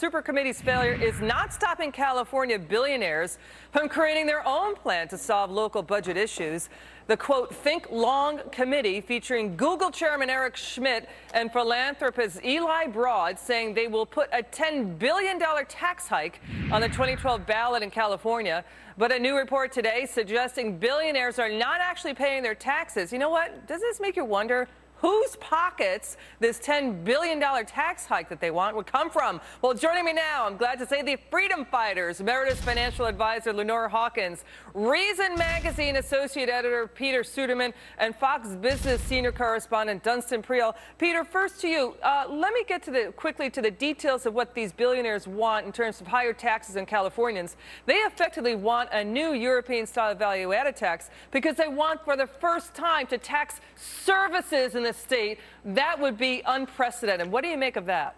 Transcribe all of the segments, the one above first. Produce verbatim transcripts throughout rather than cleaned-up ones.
supercommittee's failure is not stopping California billionaires from creating their own plan to solve local budget issues. The, quote, Think Long Committee, featuring Google chairman Eric Schmidt and philanthropist Eli Broad, saying they will put a ten billion dollars tax hike on the twenty twelve ballot in California. But a new report today suggesting billionaires are not actually paying their taxes. You know what? Does this make you wonder whose pockets this ten billion dollars tax hike that they want would come from? Well, joining me now, I'm glad to say, the Freedom Fighters, Emeritus Financial Advisor Lenore Hawkins, Reason Magazine Associate Editor Peter Suderman, and Fox Business Senior Correspondent Dunstan Priel. Peter, first to you. Uh, let me get to the quickly to the details of what these billionaires want in terms of higher taxes than Californians. They effectively want a new European-style value-added tax because they want, for the first time, to tax services in the state. That would be unprecedented. What do you make of that?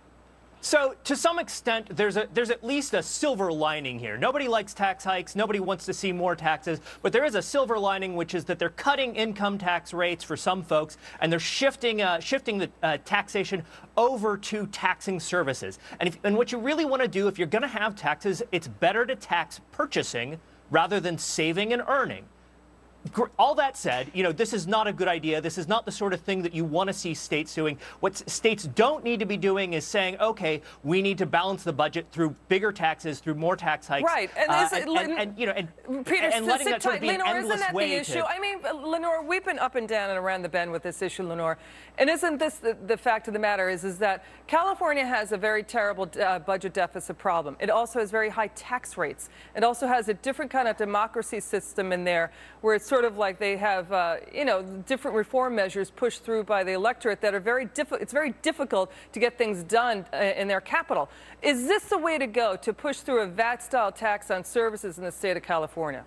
So, to some extent, there's a there's at least a silver lining here. Nobody likes tax hikes. Nobody wants to see more taxes. But there is a silver lining, which is that they're cutting income tax rates for some folks, and they're shifting uh, shifting the uh, taxation over to taxing services. And if, and what you really want to do, if you're going to have taxes, it's better to tax purchasing rather than saving and earning. All that said, you know, this is not a good idea. This is not the sort of thing that you want to see states doing. What states don't need to be doing is saying, okay, we need to balance the budget through bigger taxes, through more tax hikes. Right. And, uh, is it, and, and, and, you know, and, Peter, and letting that sort of be an Lenore, endless isn't that way the issue? to... I mean, Lenore, we've been up and down and around the bend with this issue, Lenore. And isn't this the, the fact of the matter is, is that California has a very terrible uh, budget deficit problem. It also has very high tax rates. It also has a different kind of democracy system in there where it's sort of like they have have, uh, you know, different reform measures pushed through by the electorate that are very difficult. It's very difficult to get things done uh, in their capital. Is this the way to go, to push through a V A T-style tax on services in the state of California?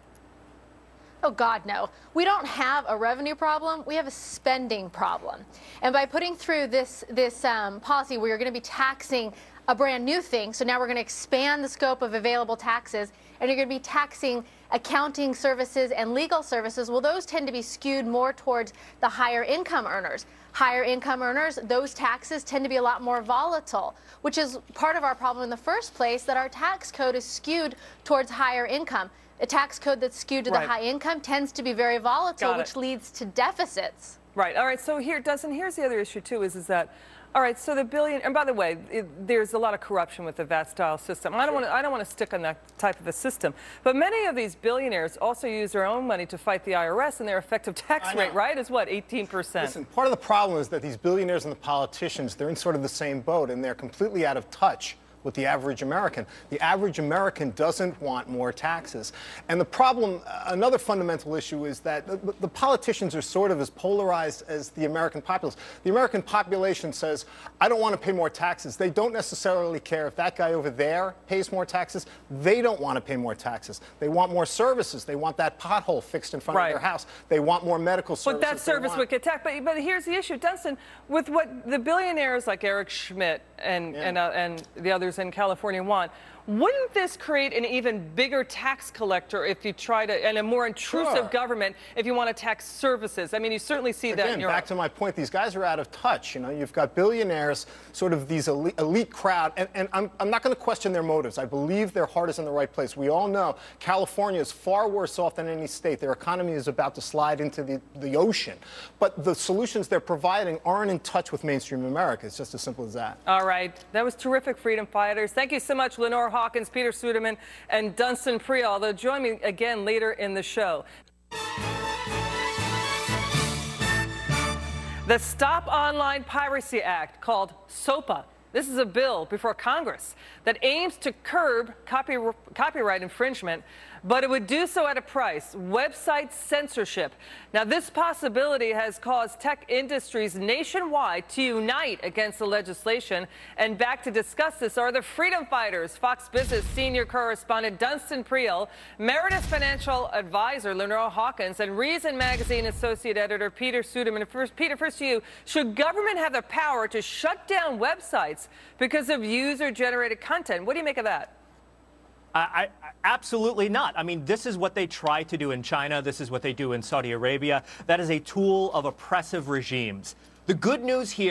Oh, God, no. We don't have a revenue problem. We have a spending problem. And by putting through this, this um, policy where you're going to be taxing a brand new thing, so now we're going to expand the scope of available taxes, and you're going to be taxing accounting services and legal services, well, those tend to be skewed more towards the higher income earners. Higher income earners, those taxes tend to be a lot more volatile, which is part of our problem in the first place, that our tax code is skewed towards higher income. A tax code that's skewed to the right. high income tends to be very volatile, which leads to deficits. Right. All right. So here, Dustin, here's the other issue, too, is, is that, all right, so the billion, and by the way, it, there's a lot of corruption with the V A T-style system. I don't want to, I don't want to stick on that type of a system. But many of these billionaires also use their own money to fight the I R S, and their effective tax rate, right, is what, eighteen percent? Listen, part of the problem is that these billionaires and the politicians, they're in sort of the same boat, and they're completely out of touch with the average American. The average American doesn't want more taxes. And the problem, another fundamental issue, is that the, the politicians are sort of as polarized as the American populace. The American population says, I don't want to pay more taxes. They don't necessarily care if that guy over there pays more taxes. They don't want to pay more taxes. They want more services. They want that pothole fixed in front right. of their house. They want more medical services. But that service want... would get taxed. But, but here's the issue, Dunstan, with what the billionaires like Eric Schmidt and, yeah. and, uh, and the others in California want, wouldn't this create an even bigger tax collector if you try to, and a more intrusive Sure. government if you want to tax services? I mean, you certainly see Again, that in Europe. back to my point, these guys are out of touch. You know, you've got billionaires, sort of these elite, elite crowd, and, and I'm, I'm not going to question their motives. I believe their heart is in the right place. We all know California is far worse off than any state. Their economy is about to slide into the, the ocean. But the solutions they're providing aren't in touch with mainstream America. It's just as simple as that. All right. That was terrific, Freedom Fighters. Thank you so much, Lenore Hawkins, Peter Suderman, and Dunstan Priel. They'll join me again later in the show. The Stop Online Piracy Act, called SOPA. This is a bill before Congress that aims to curb copy, copyright infringement, but it would do so at a price: website censorship. Now, this possibility has caused tech industries nationwide to unite against the legislation. And back to discuss this are the Freedom Fighters, Fox Business Senior Correspondent Dunstan Priel, Emeritus Financial Advisor Lenore Hawkins, and Reason Magazine Associate Editor Peter Suderman. First, Peter, first to you. Should government have the power to shut down websites because of user-generated content? What do you make of that? I, I, absolutely not. I mean, this is what they try to do in China. This is what they do in Saudi Arabia. That is a tool of oppressive regimes. The good news here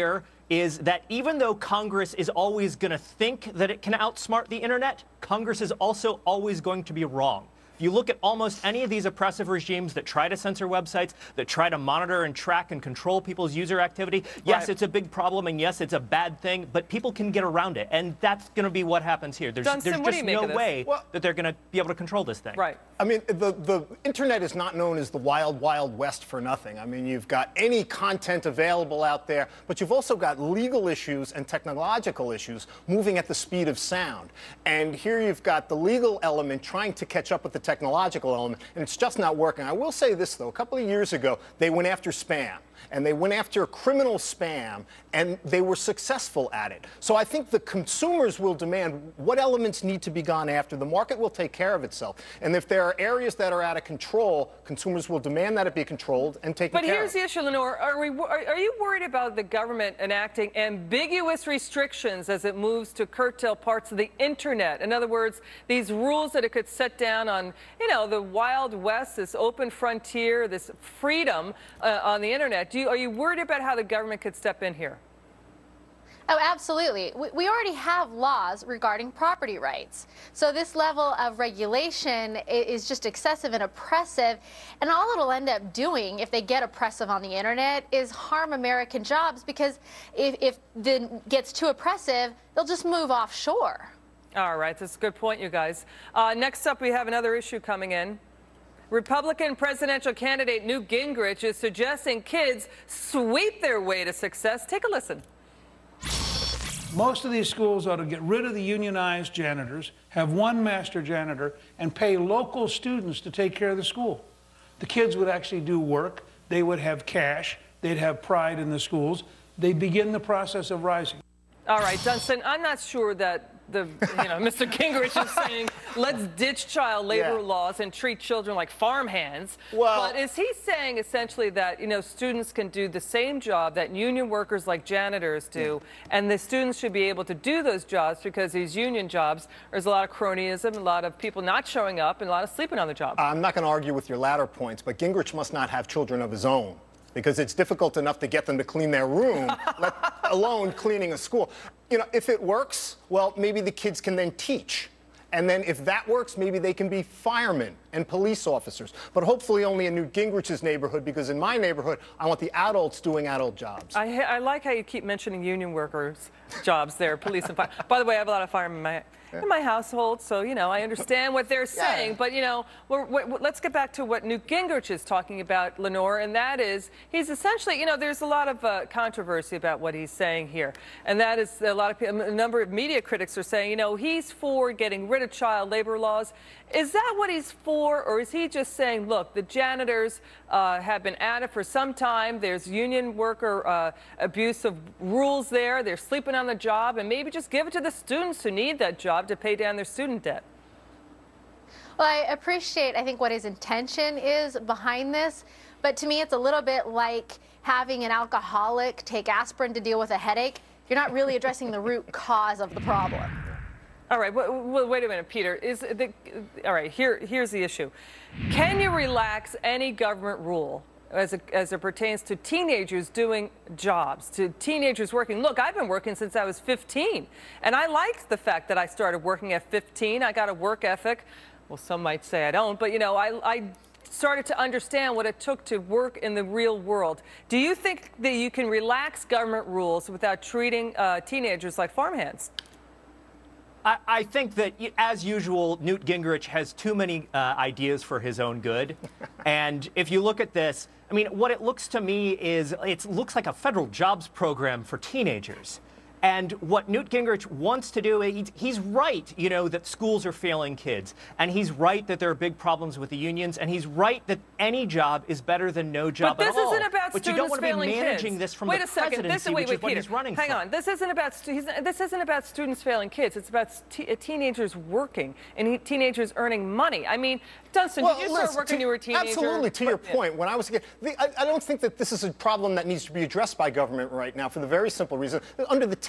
is that even though Congress is always going to think that it can outsmart the internet, Congress is also always going to be wrong. You look at almost any of these oppressive regimes that try to censor websites, that try to monitor and track and control people's user activity. Yes, right. It's a big problem, and yes, it's a bad thing, but people can get around it, and that's going to be what happens here. There's, Dunstan, there's just no way well, that they're going to be able to control this thing. Right. I mean, the, the internet is not known as the wild, wild west for nothing. I mean, you've got any content available out there, but you've also got legal issues and technological issues moving at the speed of sound. And here you've got the legal element trying to catch up with the technological element, and it's just not working. I will say this, though. A couple of years ago, they went after spam. And they went after criminal spam, and they were successful at it. So I think the consumers will demand what elements need to be gone after. The market will take care of itself. And if there are areas that are out of control, consumers will demand that it be controlled and taken but care of. But here's the issue, Lenore. Are, we, are, are you worried about the government enacting ambiguous restrictions as it moves to curtail parts of the internet? In other words, these rules that it could set down on, you know, the Wild West, this open frontier, this freedom uh, on the internet. Do you, are you worried about how the government could step in here? Oh, absolutely. We, we already have laws regarding property rights. So this level of regulation is just excessive and oppressive. And all it'll end up doing, if they get oppressive on the internet, is harm American jobs, because if, if it gets too oppressive, they'll just move offshore. All right. That's a good point, you guys. Uh, next up, we have another issue coming in. Republican presidential candidate Newt Gingrich is suggesting kids sweep their way to success. Take a listen. Most of these schools ought to get rid of the unionized janitors, have one master janitor, and pay local students to take care of the school. The kids would actually do work. They would have cash. They'd have pride in the schools. They'd begin the process of rising. All right, Dunstan, I'm not sure that the, you know, Mister Gingrich is saying, let's ditch child labor yeah. laws and treat children like farmhands. Well, but is he saying essentially that, you know, students can do the same job that union workers like janitors do, yeah. and the students should be able to do those jobs because these union jobs, there's a lot of cronyism, a lot of people not showing up, and a lot of sleeping on the job? I'm not going to argue with your latter points, but Gingrich must not have children of his own, because it's difficult enough to get them to clean their room, let alone cleaning a school. You know, if it works, well, maybe the kids can then teach. And then if that works, maybe they can be firemen and police officers. But hopefully only in Newt Gingrich's neighborhood, because in my neighborhood, I want the adults doing adult jobs. I, I like how you keep mentioning union workers' jobs there, police and fire. By the way, I have a lot of firemen in my, in my household, so, you know, I understand what they're saying. Yeah. But, you know, we're, we're, let's get back to what Newt Gingrich is talking about, Lenore, and that is he's essentially, you know, there's a lot of uh, controversy about what he's saying here. And that is a lot of people, a number of media critics are saying, you know, he's for getting rid of child labor laws. Is that what he's for, or is he just saying, look, the janitors uh, have been at it for some time. There's union worker uh, abuse of rules there. They're sleeping on the job, and maybe just give it to the students who need that job to pay down their student debt? Well, I appreciate, I think, what his intention is behind this. But to me, it's a little bit like having an alcoholic take aspirin to deal with a headache. You're not really addressing the root cause of the problem. All right, well, wait a minute, Peter. Is the, all right, here, here's the issue. Can you relax any government rule as it, as it pertains to teenagers doing jobs, to teenagers working? Look, I've been working since I was fifteen, and I liked the fact that I started working at fifteen. I got a work ethic. Well, some might say I don't, but, you know, I, I started to understand what it took to work in the real world. Do you think that you can relax government rules without treating uh, teenagers like farmhands? I, I think that, as usual, Newt Gingrich has too many uh, ideas for his own good. And if you look at this, I mean, what it looks to me is it looks like a federal jobs program for teenagers. And what Newt Gingrich wants to do, he's, he's right, you know, that schools are failing kids. And he's right that there are big problems with the unions. And he's right that any job is better than no job at all. But this isn't about but students you don't want to be failing managing kids. this from wait the a second. presidency, This, wait, which wait, is what Peter, he's running hang from. on. This isn't about he's, this isn't about students failing kids. It's about t teenagers working and he, teenagers earning money. I mean, Dunstan, well, did you listen, start working when you were a teenager? Absolutely. To your point, when I was a kid, the, I, I don't think that this is a problem that needs to be addressed by government right now for the very simple reason that under the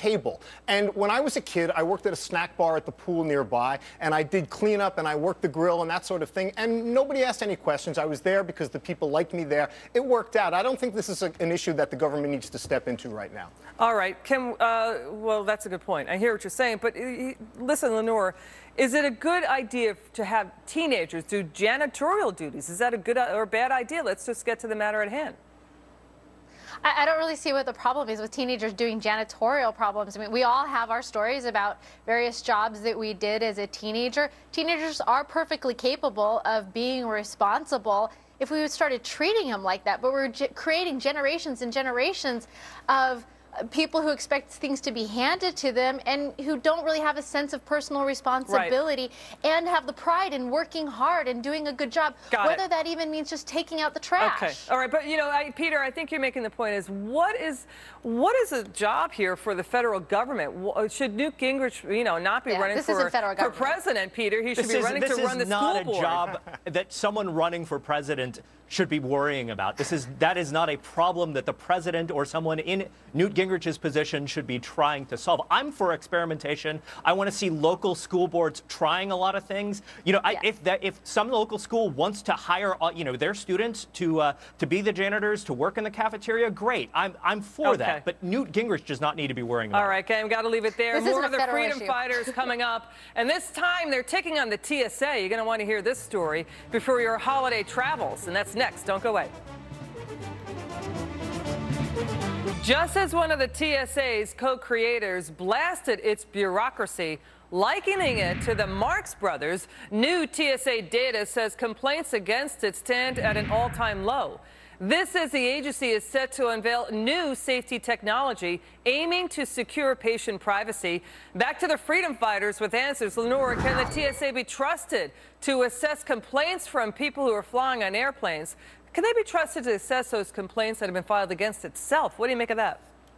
table. And when I was a kid, I worked at a snack bar at the pool nearby, and I did cleanup, and I worked the grill and that sort of thing, and nobody asked any questions. I was there because the people liked me there. It worked out. I don't think this is a, an issue that the government needs to step into right now. All right, Kim, uh, well, that's a good point. I hear what you're saying, but uh, listen, Lenore, is it a good idea to have teenagers do janitorial duties? Is that a good or bad idea? Let's just get to the matter at hand. I don't really see what the problem is with teenagers doing janitorial problems. I mean, we all have our stories about various jobs that we did as a teenager. Teenagers are perfectly capable of being responsible if we started treating them like that. But we're ge- creating generations and generations of people who expect things to be handed to them and who don't really have a sense of personal responsibility right. and have the pride in working hard and doing a good job, Got whether it. that even means just taking out the trash. Okay. All right. But, you know, I, Peter, I think you're making the point is what is what is a job here for the federal government? Should Newt Gingrich, you know, not be yeah, running this for, isn't federal for government. president, Peter? He should this be is, running this to is run the not school a board. job that someone running for president should be worrying about. This is that is not a problem that the president or someone in Newt Gingrich's position should be trying to solve. I'm for experimentation. I want to see local school boards trying a lot of things. You know, I, yeah. if that if some local school wants to hire, uh, you know, their students to uh, to be the janitors, to work in the cafeteria, great. I'm I'm for Okay. that. But Newt Gingrich does not need to be worrying about. All right, okay, I've got to leave it there. This More isn't of a the federal freedom issue. fighters coming up, and this time they're taking on the T S A. You're going to want to hear this story before your holiday travels, and that's next. Don't go away. Just as one of the T S A's co-creators blasted its bureaucracy, likening it to the Marx Brothers, new T S A data says complaints against it stand at an all-time low. This as the agency is set to unveil new safety technology aiming to secure patient privacy. Back to the freedom fighters with answers. Lenore, can the T S A be trusted to assess complaints from people who are flying on airplanes? Can they be trusted to assess those complaints that have been filed against itself? What do you make of that?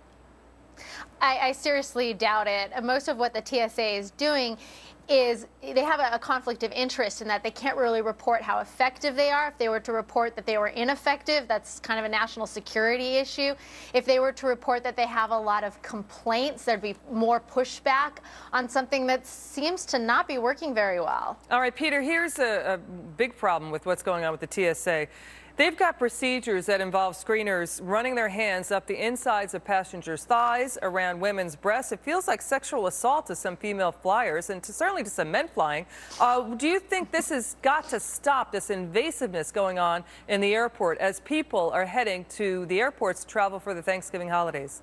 I, I seriously doubt it. Most of what the T S A is doing is they have a, a conflict of interest in that they can't really report how effective they are. If they were to report that they were ineffective, that's kind of a national security issue. If they were to report that they have a lot of complaints, there'd be more pushback on something that seems to not be working very well. All right, Peter, here's a, a big problem with what's going on with the T S A. They've got procedures that involve screeners running their hands up the insides of passengers' thighs, around women's breasts. It feels like sexual assault to some female flyers and to, certainly to some men flying. Uh, do you think this has got to stop, this invasiveness going on in the airport as people are heading to the airports to travel for the Thanksgiving holidays?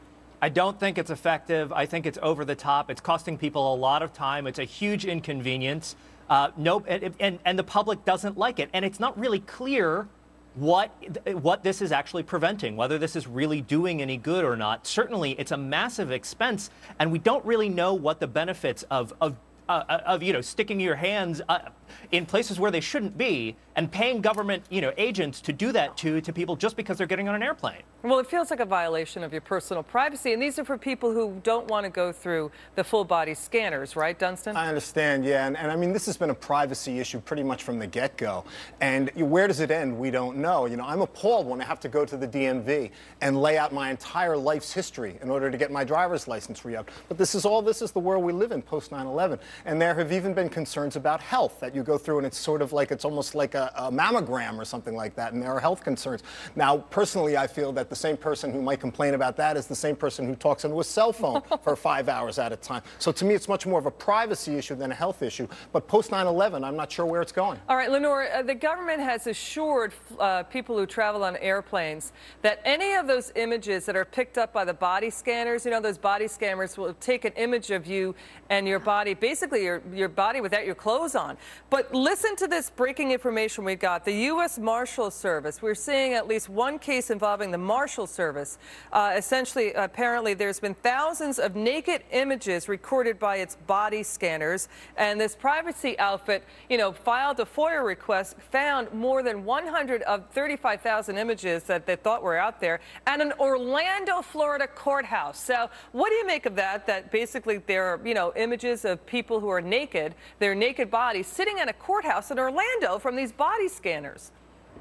I don't think it's effective. I think it's over the top. It's costing people a lot of time. It's a huge inconvenience. Uh, no, and, and, and the public doesn't like it. And it's not really clear what what this is actually preventing, whether this is really doing any good or not. Certainly, it's a massive expense, and we don't really know what the benefits of of uh, of you know sticking your hands uh, in places where they shouldn't be and paying government you know agents to do that to to people just because they're getting on an airplane. Well, it feels like a violation of your personal privacy, and these are for people who don't want to go through the full-body scanners, right, Dunstan? I understand, yeah, and, and I mean, this has been a privacy issue pretty much from the get-go, and where does it end? We don't know. You know, I'm appalled when I have to go to the D M V and lay out my entire life's history in order to get my driver's license re-upped. But this is all, this is the world we live in post nine eleven, and there have even been concerns about health that you go through, and it's sort of like, it's almost like a, a mammogram or something like that, and there are health concerns. Now, personally, I feel that the same person who might complain about that is the same person who talks into a cell phone for five hours at a time. So to me, it's much more of a privacy issue than a health issue. But post nine eleven, I'm not sure where it's going. All right, Lenore, uh, the government has assured uh, people who travel on airplanes that any of those images that are picked up by the body scanners, you know, those body scanners will take an image of you and your body, basically your, your body without your clothes on. But listen to this breaking information we got. The U S Marshal Service, we're seeing at least one case involving the Marshal Service. Uh, essentially, apparently, there's been thousands of naked images recorded by its body scanners, and this privacy outfit, you know, filed a FOIA request, found more than one hundred of thirty-five thousand images that they thought were out there at an Orlando, Florida courthouse. So what do you make of that, that basically there are, you know, images of people who are naked, their naked bodies, sitting in a courthouse in Orlando from these body scanners?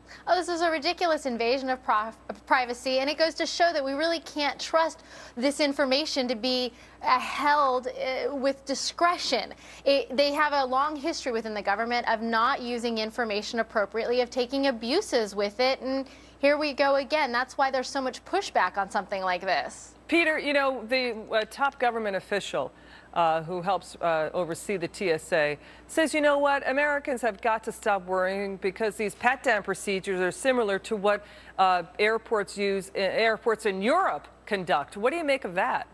Oh, this is a ridiculous invasion of, prof- of privacy, and it goes to show that we really can't trust this information to be uh, held uh, with discretion. It, they have a long history within the government of not using information appropriately, of taking abuses with it, and here we go again. That's why there's so much pushback on something like this. Peter, you know, the uh, top government official uh, who helps uh, oversee the T S A says, you know what, Americans have got to stop worrying because these pat-down procedures are similar to what uh, airports use, uh, airports in Europe conduct. What do you make of that?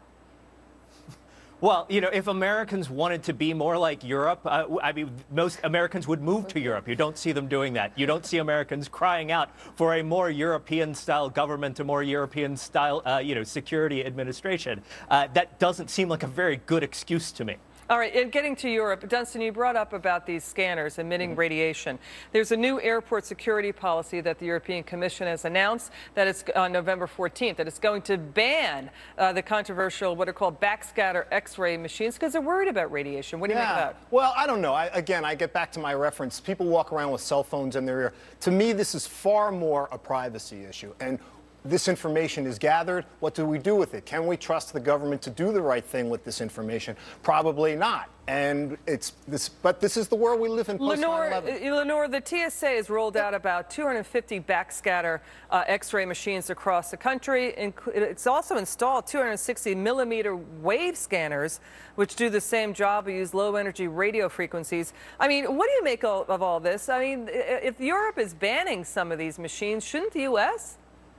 Well, you know, if Americans wanted to be more like Europe, uh, I mean, most Americans would move to Europe. You don't see them doing that. You don't see Americans crying out for a more European-style government, a more European-style, uh, you know, security administration. Uh, that doesn't seem like a very good excuse to me. All right, and getting to Europe, Dunstan, you brought up about these scanners emitting radiation. There's a new airport security policy that the European Commission has announced that it's on November fourteenth, that it's going to ban uh, the controversial, what are called backscatter X-ray machines because they're worried about radiation. What do you yeah. make of that? Well, I don't know. I, again, I get back to my reference. People walk around with cell phones in their ear. To me, this is far more a privacy issue. And this information is gathered. What do we do with it? Can we trust the government to do the right thing with this information? Probably not. And it's this, but this is the world we live in post nine eleven. Lenore, the T S A has rolled out about two hundred fifty backscatter uh, X-ray machines across the country. It's also installed two hundred sixty millimeter wave scanners, which do the same job. We use low energy radio frequencies. I mean, what do you make of, of all this? I mean, if Europe is banning some of these machines, shouldn't the U S?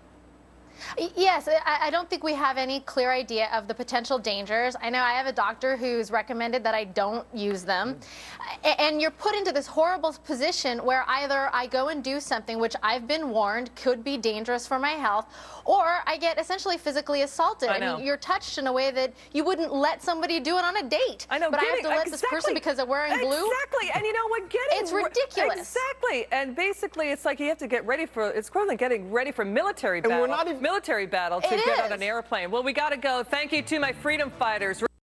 Yes, I don't think we have any clear idea of the potential dangers. I know I have a doctor who's recommended that I don't use them. And you're put into this horrible position where either I go and do something which I've been warned could be dangerous for my health, or I get essentially physically assaulted. I, I know. mean, you're touched in a way that you wouldn't let somebody do it on a date. I know, but getting, I have to let exactly, this person because they're wearing blue. Exactly, and you know what? Getting it's ridiculous. Exactly, and basically, it's like you have to get ready for. It's equivalent getting ready for military battle. And we're not even, military battle to it get is. on an airplane. Well, we got to go. Thank you to my freedom fighters.